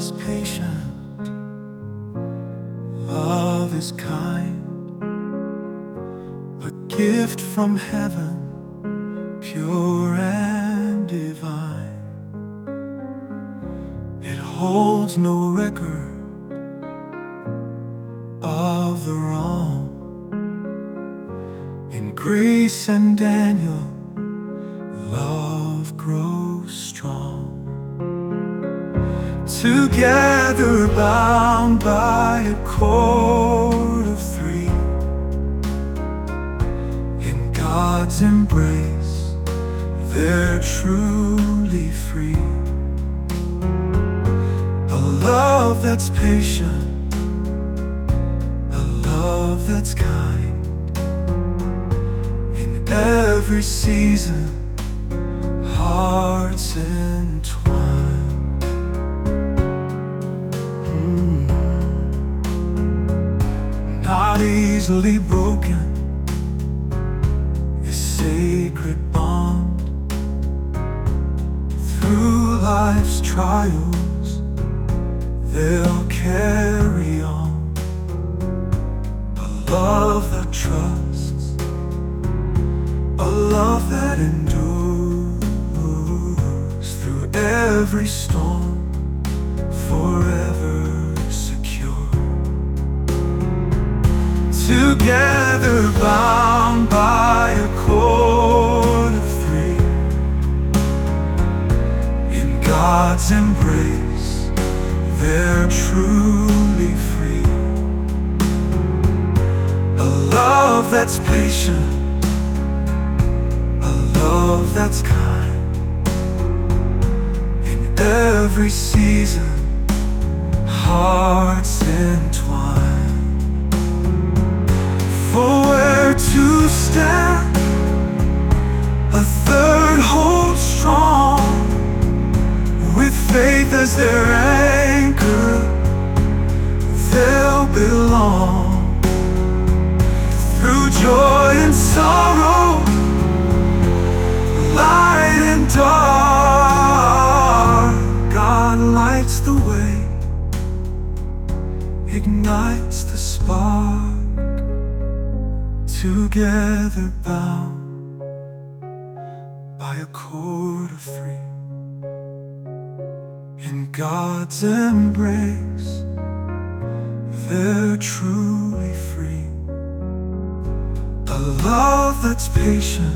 is patient, love is kind, a gift from heaven, pure and divine. It holds no record of the wrong. In Grace and Daniel, love grows strong. Together bound by a cord of three, in God's embrace they're truly free. A love that's patient, a love that's kind, in every season hearts entwined. Not easily broken, this sacred bond. Through life's trials, they'll carry on. A love that trusts, a love that endures through every storm, forever secure. Together bound by a cord of three, in God's embrace they're truly free. A love that's patient, a love that's kind, in every season hearts entwine. For where to stand, a third holds strong, with faith as their anchor they'll belong. Through joy and sorrow, light and dark, God lights the way, ignites the spark. Together bound by a cord of three, in God's embrace they're truly free. A love that's patient,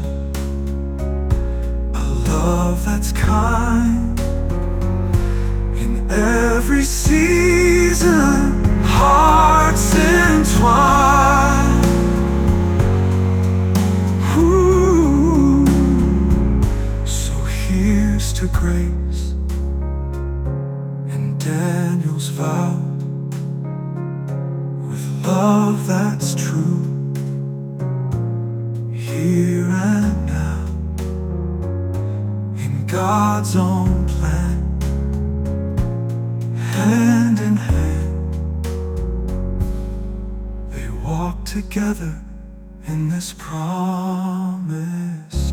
a love that's kind, in every season hearts entwine. So here's to grace and Daniel's vow, with love that's true, here and now, in God's own plan, hand in hand, they walk together in this promise.